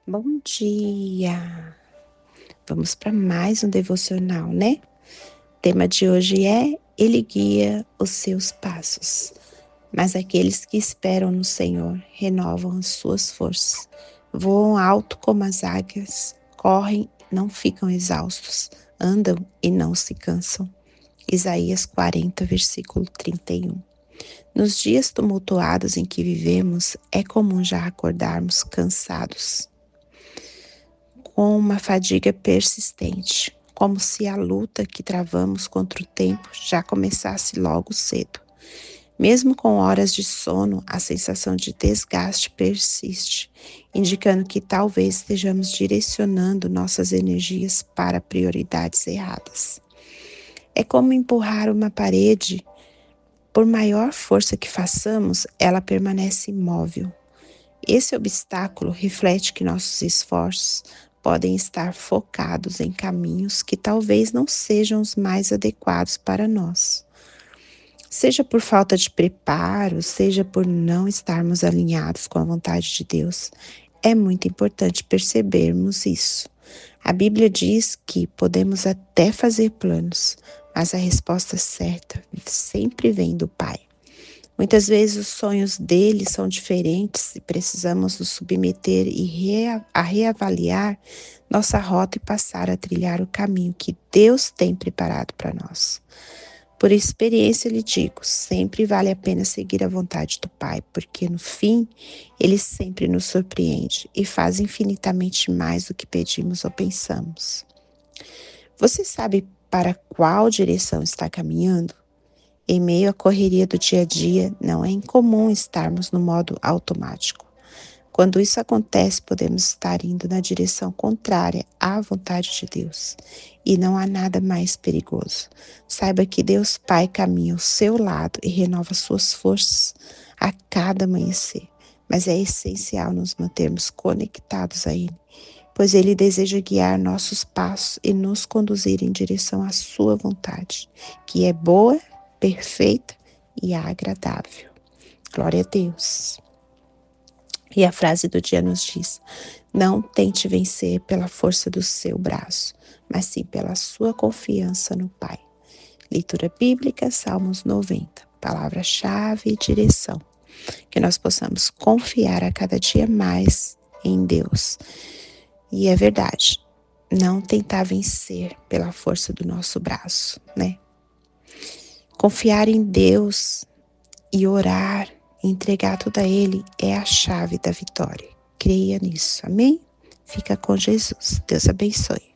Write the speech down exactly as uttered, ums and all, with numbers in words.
Bom dia! Vamos para mais um devocional, né? O tema de hoje é: Ele guia os seus passos. Mas aqueles que esperam no Senhor renovam as suas forças. Voam alto como as águias, correm e não ficam exaustos, andam e não se cansam. Isaías quarenta, versículo trinta e um. Nos dias tumultuados em que vivemos, é comum já acordarmos cansados, com uma fadiga persistente, como se a luta que travamos contra o tempo já começasse logo cedo. Mesmo com horas de sono, a sensação de desgaste persiste, indicando que talvez estejamos direcionando nossas energias para prioridades erradas. É como empurrar uma parede. Por maior força que façamos, ela permanece imóvel. Esse obstáculo reflete que nossos esforços podem estar focados em caminhos que talvez não sejam os mais adequados para nós. Seja por falta de preparo, seja por não estarmos alinhados com a vontade de Deus, é muito importante percebermos isso. A Bíblia diz que podemos até fazer planos, mas a resposta certa sempre vem do Pai. Muitas vezes os sonhos dele são diferentes e precisamos nos submeter e rea- a reavaliar nossa rota e passar a trilhar o caminho que Deus tem preparado para nós. Por experiência lhe digo, sempre vale a pena seguir a vontade do Pai, porque no fim ele sempre nos surpreende e faz infinitamente mais do que pedimos ou pensamos. Você sabe para qual direção está caminhando? Em meio à correria do dia a dia, não é incomum estarmos no modo automático. Quando isso acontece, podemos estar indo na direção contrária à vontade de Deus. E não há nada mais perigoso. Saiba que Deus Pai caminha ao seu lado e renova suas forças a cada amanhecer. Mas é essencial nos mantermos conectados a Ele, pois Ele deseja guiar nossos passos e nos conduzir em direção à sua vontade, que é boa, perfeita e agradável. Glória a Deus. E a frase do dia nos diz: não tente vencer pela força do seu braço, mas sim pela sua confiança no Pai. Leitura bíblica, Salmos noventa. Palavra-chave e direção. Que nós possamos confiar a cada dia mais em Deus. E é verdade, não tentar vencer pela força do nosso braço, né? Confiar em Deus e orar, entregar tudo a Ele é a chave da vitória. Creia nisso, amém? Fica com Jesus. Deus abençoe.